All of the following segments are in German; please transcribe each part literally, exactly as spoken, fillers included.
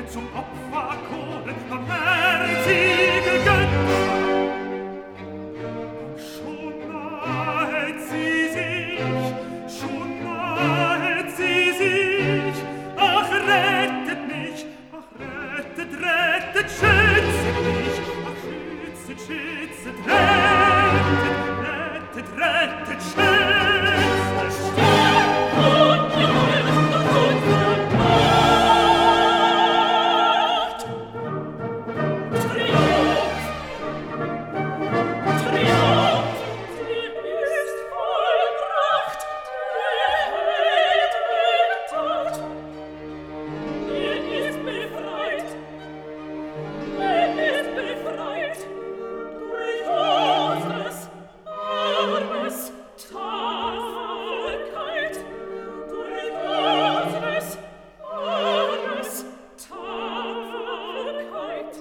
zum Opfer Kohlen barmherzig gegönnt. Schon nahet sie sich, schon nahet sie sich, ach, rettet mich, ach, rettet, rettet, schützet mich, ach, schützet, schützet, rettet, rettet, rettet, schützet, stirb und löst und unsere Macht. Triumph, Triumph, sie ist vollbracht, der Held wird tot. Er ist befreit, er ist befreit, durch unseres armes Tapferkeit, durch unseres armes Tapferkeit.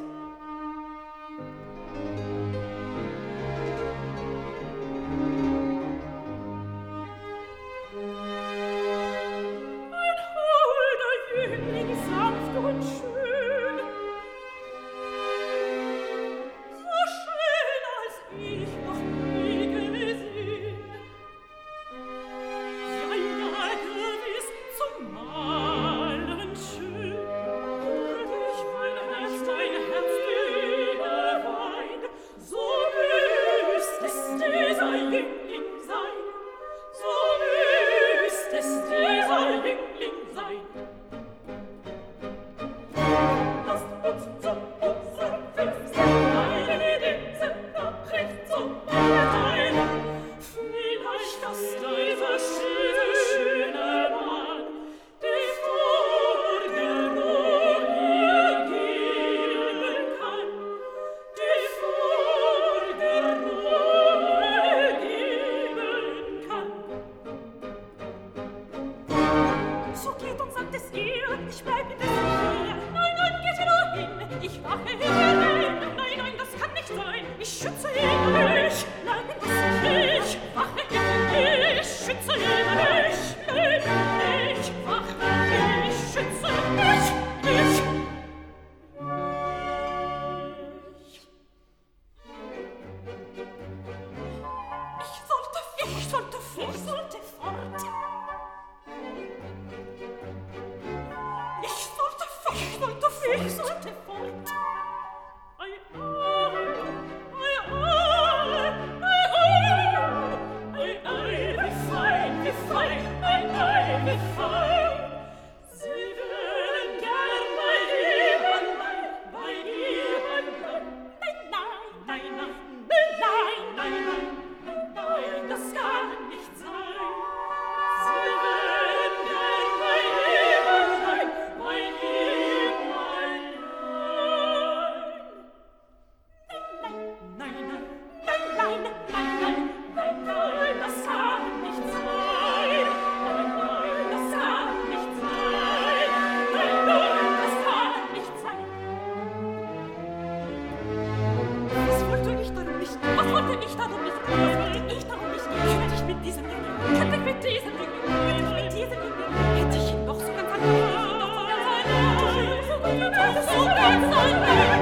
Ein holder Jüngling, sanft und schön, so schön, als ich noch nie gesehen. Ja, ja, gewiss, zum Malen schön, durch mein Herz, dein Herz geweint, so müsst es dieser Jüngling sein, so müsst es dieser Jüngling sein. Lasst uns zu unserem Fest eine diese Nachricht zu mitteilen. Vielleicht, dass dieser schöne, schöne Mann die Vorgeruhe geben kann, die Vorgeruhe geben kann. So geht und sagt es ihr, ich bleib in der Nähe. Nein, nein, geht ihr nur hin, ich wache hier allein. Nein, nein, das kann nicht sein, ich schütze ihn, ich bleib in der Nähe. Ich wache hier, ich schütze ihn, ich bleib, ich wache, ich schütze, ich, ich. Ich sollte, ich sollte fort, ich sollte fort. Ich sollte fort, ich sollte fort, ich sollte fort. Ei, ei, ei, ei, ei, ei, ei, wie fein, wie fein, ei, ei, wie fein. Sie wären gern bei ihm allein, bei ihm allein. Nein, nein, nein, nein, nein, nein, nein, nein, nein, das kann nicht sein. Sie wären gern bei ihm allein, bei ihm allein. Nein, nein, nein, nein, nein, nein, nein, nein, nein, das kann nicht sein. Nein, nein, das kann nicht sein. Nein, nein, das kann nicht sein. Was wollte ich darum nicht? Was wollte ich darum nicht? Was wollte ich darum nicht? Könnte ich mit diesem Jüngling, könnte ich mit diesem Jüngling, könnte ich mit diesem Jüngling, hätte ich ihn doch so ganz allein, hätte ich ihn doch so ganz allein, hätte ich ihn so ganz allein.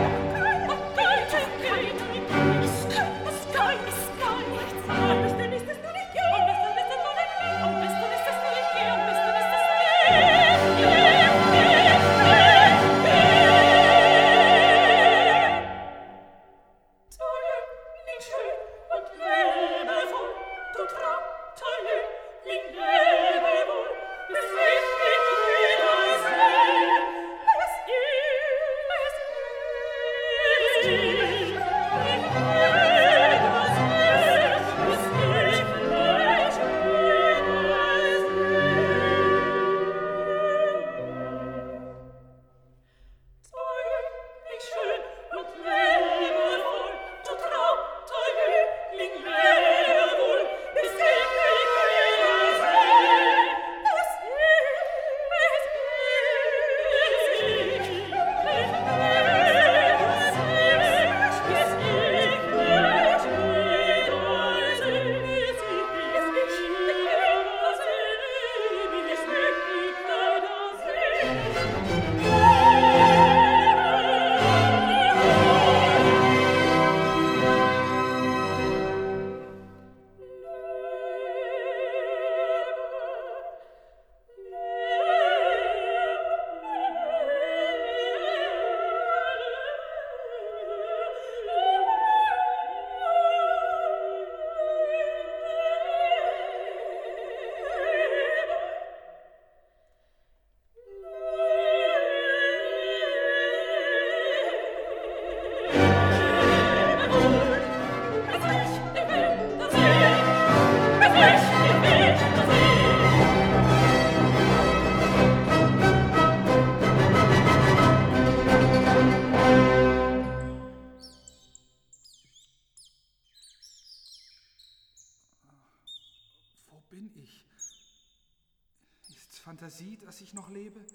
bin ich? Ist's Fantasie, dass ich noch lebe?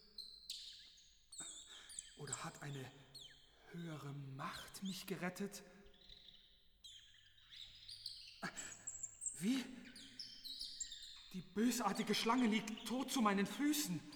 Oder hat eine höhere Macht mich gerettet? Wie? Die bösartige Schlange liegt tot zu meinen Füßen.